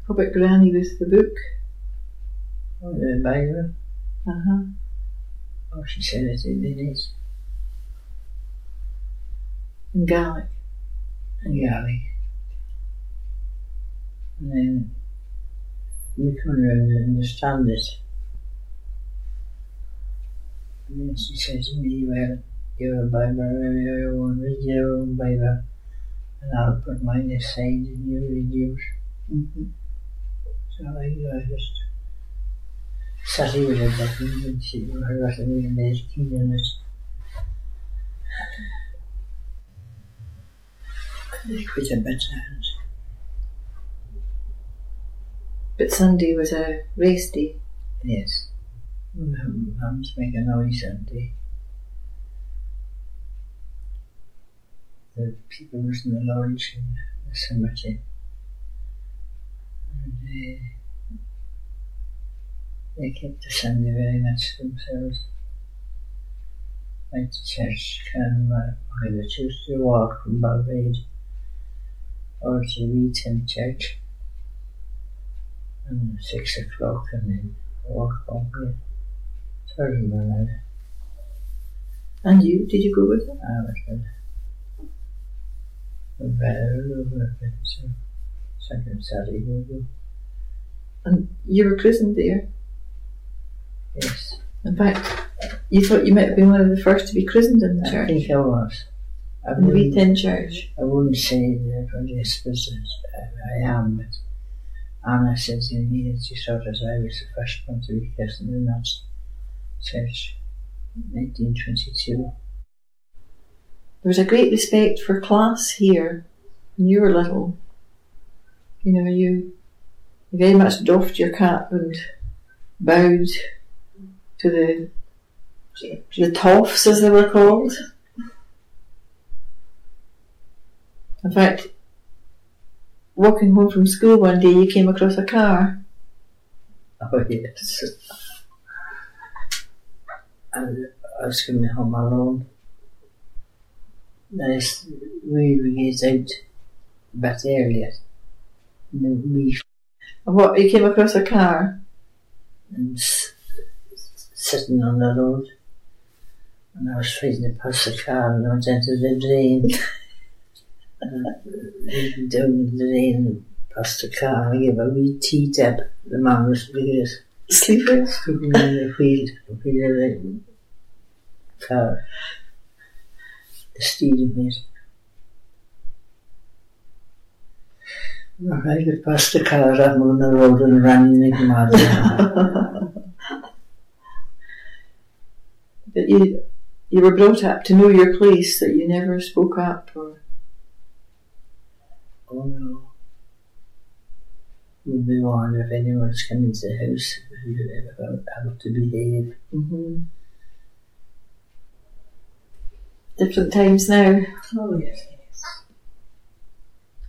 How about Granny with the book? Oh, the Bible. Oh, she said it in it. In Gaelic. In Gaelic. And then we couldn't understand it. And then she said to me, well, your Bible, you won't read your own Bible, and I'll put mine aside and you read yours. So I just sat here with her back and she was writing in these key minutes. They quit a better hands. But Sunday was a race day. Yes. Mums make a noise Sunday. The people was in the lodge in the cemetery. And they kept the Sunday very much to themselves. Went to church, came either Tuesday walk from Balbrigade or to Wheaton Church. And 6 o'clock and then walk home again. Sorry, man. And you? Did you go with them? I was with a better over it, so second Saturday we'll go. And you were christened there? Yes. In fact, you thought you might have been one of the first to be christened in the church? I think I was. In the Wheaton Church? I wouldn't say that for this business, I am, but Anna said to me that she thought that I was the first one to be christened in that church in 1922. There was a great respect for class here when you were little. You know, you very much doffed your cap and bowed to the toffs, as they were called. In fact, walking home from school one day, you came across a car. Oh, yes. And I was coming home alone. We get out a bit earlier. And what, you came across a car? And sitting on the road. And I was frightened to pass the car and I went into the drain. And down the drain, past the car, I gave a wee tea tap. The man was sleeping in the wheel of the car. The steering wheel. I got past the car, I'm on the road and ran like mad. But you were brought up to know your place, that you never spoke up, or... Oh no. We'd be warned if anyone's coming to the house, I have to behave. Different times now. Oh yes.